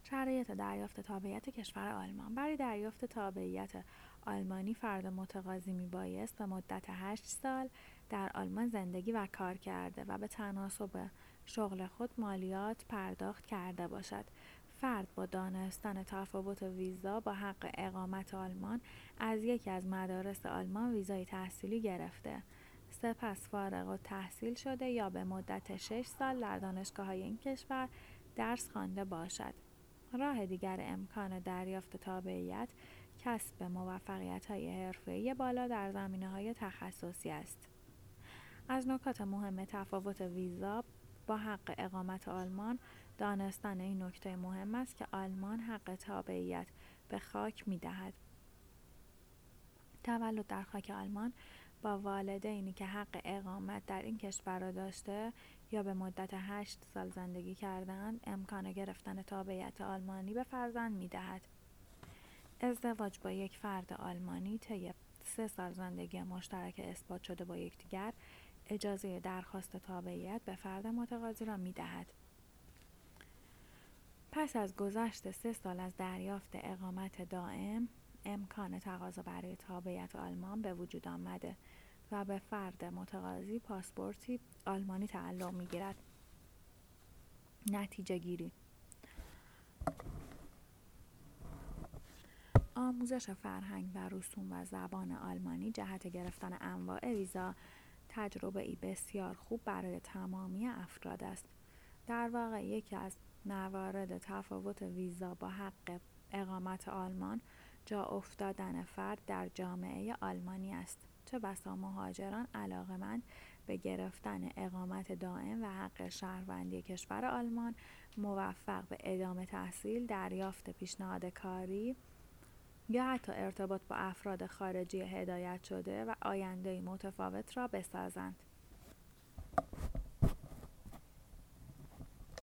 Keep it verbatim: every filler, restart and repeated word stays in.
شرایط دریافت تابعیت کشور آلمان. برای دریافت تابعیت آلمانی فرد متقاضی میبایست به مدت هشت سال در آلمان زندگی و کار کرده و به تناسب شغل خود مالیات پرداخت کرده باشد. فرد با دانستن تفاوت ویزا با حق اقامت آلمان از یکی از مدارس آلمان ویزای تحصیلی گرفته، سپس فارغ التحصیل شده یا به مدت شش سال در دانشگاه‌های این کشور درس خوانده باشد. راه دیگر امکان دریافت تابعیت کسب موفقیت‌های حرفه‌ای بالا در زمینه‌های تخصصی است. از نکات مهم تفاوت ویزا با حق اقامت آلمان دانستن این نکته مهم است که آلمان حق تابعیت به خاک می‌دهد. تولد در خاک آلمان با والدینی که حق اقامت در این کشور را داشته یا به مدت هشت سال زندگی کردند امکان گرفتن تابعیت آلمانی به فرزند می‌دهد. ازدواج با یک فرد آلمانی طی سه سال زندگی مشترک اثبات شده با یکدیگر اجازه درخواست تابعیت به فرد متقاضی را می‌دهد. پس از گذشت سه سال از دریافت اقامت دائم، امکان تقاضا برای تابعیت آلمان به وجود آمده و به فرد متقاضی پاسپورتی آلمانی تعلق می‌گیرد. نتیجه گیری: آموزش فرهنگ و رسوم و زبان آلمانی جهت گرفتن انواع ویزا تجربه‌ای بسیار خوب برای تمامی افراد است. در واقع یکی از موارد تفاوت ویزا با حق اقامت آلمان جا افتادن فرد در جامعه آلمانی است. چه بسا مهاجران علاقه‌مند به گرفتن اقامت دائم و حق شهروندی کشور آلمان موفق به ادامه تحصیل، دریافت پیشنهاد کاری یا حتی ارتباط با افراد خارجی هدایت شده و آینده‌ای متفاوت را بسازند.